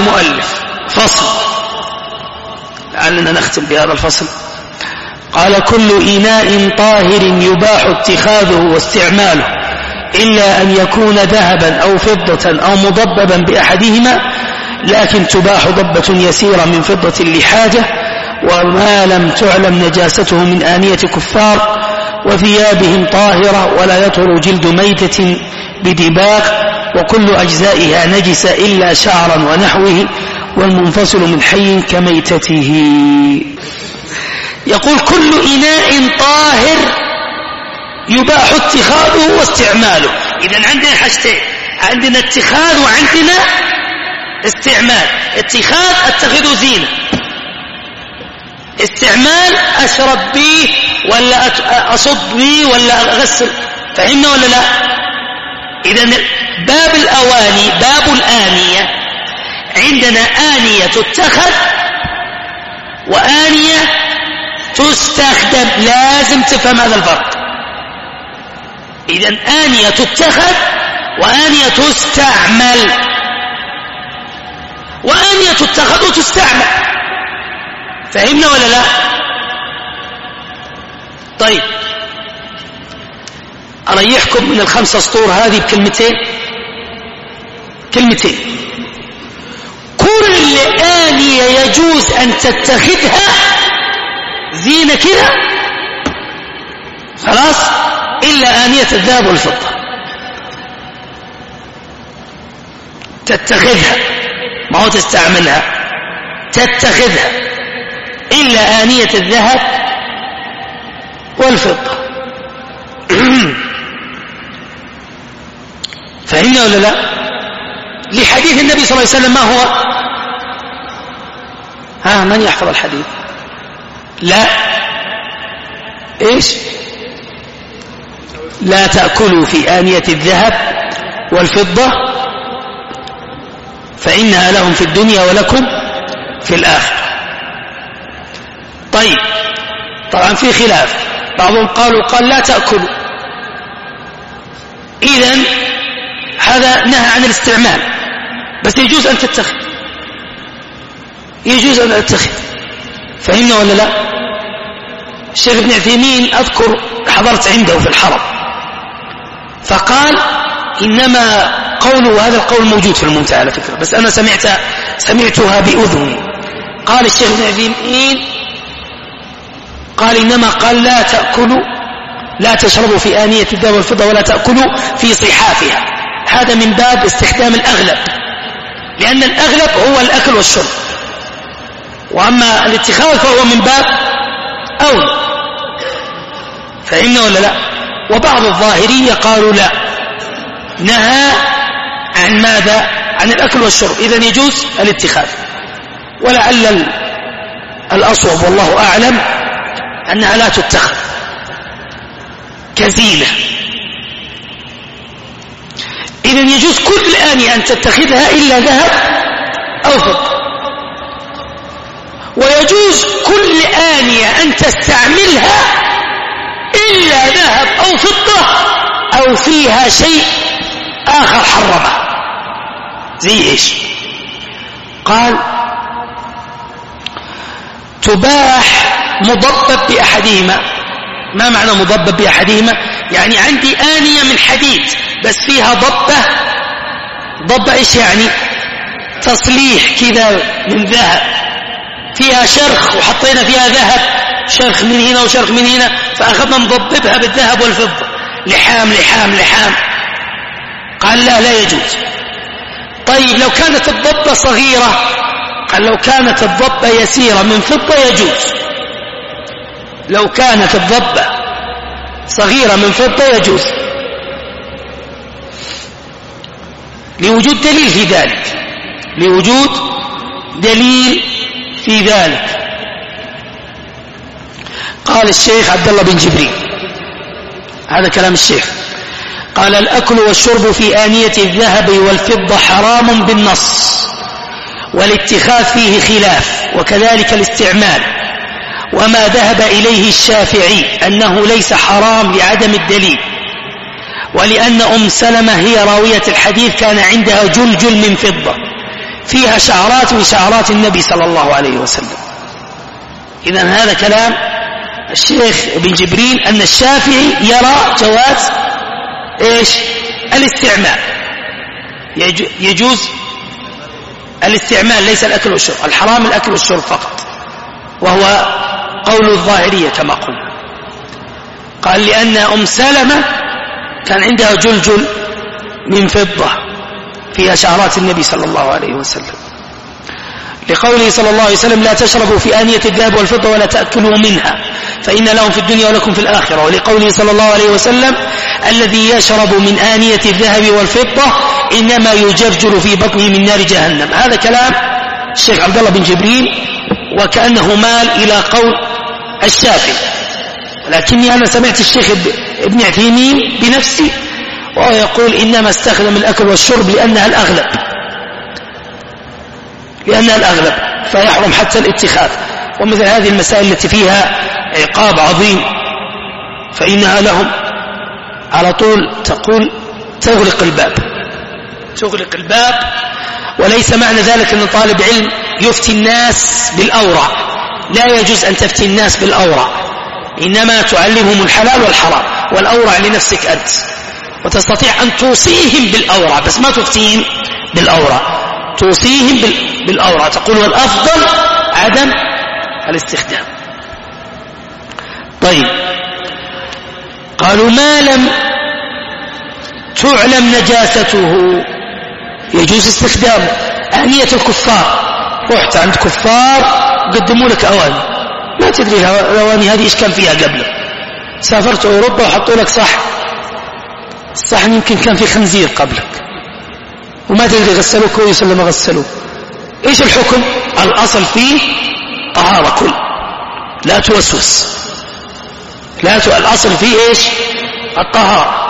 المؤلف فصل، لعلنا نختم بهذا الفصل. قال: كل إناء طاهر يباح اتخاذه واستعماله إلا أن يكون ذهبا أو فضة أو مضببا بأحدهما، لكن تباح ضبة يسيرة من فضة لحاجة، وما لم تعلم نجاسته من آنية كفار، وثيابهم طاهرة ولا يطهر جلد ميتة بدباغ، وكل أجزائها نجسة إلا شعرا ونحوه، والمنفصل من حي كميتته. يقول: كل إناء طاهر يباح اتخاذه واستعماله. إذن عندنا حاجتين، عندنا اتخاذ وعندنا استعمال. اتخاذ أتخذه زينة، استعمال أشرب به ولا أصب به ولا أغسل. فهمنا ولا لا؟ إذن باب الأواني، باب الآنية، عندنا آنية تتخذ وآنية تستخدم. لازم تفهم هذا الفرق. إذن آنية تتخذ وآنية تستعمل، وآنية تتخذ وتستعمل. فهمنا ولا لا؟ طيب، أريحكم من الخمسة سطور هذه بكلمتين. كلمتين: كل آنية يجوز أن تتخذها زينة كذا خلاص، إلا آنية الذهب والفضة. تتخذها، ما هو تستعملها، تتخذها، إلا آنية الذهب والفضة. فهمنا ولا لا؟ لحديث النبي صلى الله عليه وسلم ما هو؟ من يحفظ الحديث؟ لا، إيش؟ لا تأكلوا في آنية الذهب والفضة فإنها لهم في الدنيا ولكم في الآخرة. طيب، طبعا في خلاف، بعضهم قال لا تأكلوا. إذن هذا نهى عن الاستعمال، بس يجوز أن تتخذ، يجوز أن تتخذ. فهمنا ولا لا؟ الشيخ ابن عثيمين أذكر حضرت عنده في الحرم، فقال إنما قوله، هذا القول موجود في المنتهى على فكرة، بس أنا سمعتها بأذني. قال الشيخ ابن عثيمين قال إنما قال لا تأكلوا، لا تشربوا في آنية الذهب والفضة ولا تأكلوا في صحافها. هذا من باب استخدام الأغلب، لأن الأغلب هو الأكل والشرب، وأما الاتخاذ فهو من باب أولى. فهمنا ولا لا؟ وبعض الظاهرية قالوا لا، نهى عن ماذا؟ عن الأكل والشرب، إذن يجوز الاتخاذ. ولعل الأصوب والله أعلم أنها لا تتخذ كزينة. إذن يجوز كل آنية أن تتخذها إلا ذهب أو فضة، ويجوز كل آنية أن تستعملها إلا ذهب أو فضة أو فيها شيء آخر حرمه. زي إيش؟ قال تباح مضبب بأحدهما. ما معنى مضبب بأحدهما؟ يعني عندي آنية من حديد بس فيها ضبة إيش يعني؟ تصليح كذا من ذهب، فيها شرخ وحطينا فيها ذهب، شرخ من هنا وشرخ من هنا، فأخذنا نضببها بالذهب والفضة، لحام لحام لحام. قال لا يجوز. طيب لو كانت الضبة صغيرة؟ قال لو كانت الضبة يسيرة من فضة يجوز. لو كانت الضبة صغيرة من فضة يجوز، لوجود دليل في ذلك، لوجود دليل في ذلك. قال الشيخ عبد الله بن جبريل، هذا كلام الشيخ، قال الأكل والشرب في آنية الذهب والفضة حرام بالنص، والاتخاذ فيه خلاف، وكذلك الاستعمال. وما ذهب إليه الشافعي أنه ليس حرام لعدم الدليل، ولأن أم سلمة هي راوية الحديث كان عندها جلجل من فضة فيها شعرات من شعرات النبي صلى الله عليه وسلم. إذن هذا كلام الشيخ ابن جبرين أن الشافعي يرى جواز إيش؟ الاستعمال، يجوز الاستعمال ليس الأكل والشرب، الحرام الأكل والشرب فقط، وهو قول الظاهرية كما قلنا. قال لأن أم سلمة كان عندها جلجل من فضة فيها شعرات النبي صلى الله عليه وسلم، لقوله صلى الله عليه وسلم لا تشربوا في آنية الذهب والفضة ولا تأكلوا منها فإن لهم في الدنيا ولكم في الآخرة، ولقوله صلى الله عليه وسلم الذي يشرب من آنية الذهب والفضة إنما يجرجر في بطنه من نار جهنم. هذا كلام الشيخ عبد الله بن جبرين، وكأنه مال إلى قول الشافعي، لكني أنا سمعت الشيخ ابن عثيمين بنفسي وهو يقول إنما استخدم الأكل والشرب لأنها الأغلب فيحرم حتى الاتخاذ. ومثل هذه المسائل التي فيها عقاب عظيم فإنها لهم على طول تقول تغلق الباب، وليس معنى ذلك أن طالب علم يفتي الناس بالأورع، لا يجوز أن تفتي الناس بالأورع، إنما تعلمهم الحلال والحرام، والأورع لنفسك أنت، وتستطيع أن توصيهم بالأورع بس ما تفتيهم بالأورع، توصيهم بالأورع، تقول والأفضل عدم الاستخدام. طيب، قالوا ما لم تعلم نجاسته يجوز استخدامه. آنية الكفار، رحت عند كفار قدموا لك أواني ما تدري الأواني هذه إيش كان فيها قبله، سافرت أوروبا وحطوا لك صحن يمكن كان في خنزير قبلك وما تدري غسلوه كويس ولا ما غسلوه، إيش الحكم؟ الأصل فيه طهارة كل، لا توسوس، الأصل فيه إيش؟ الطهارة.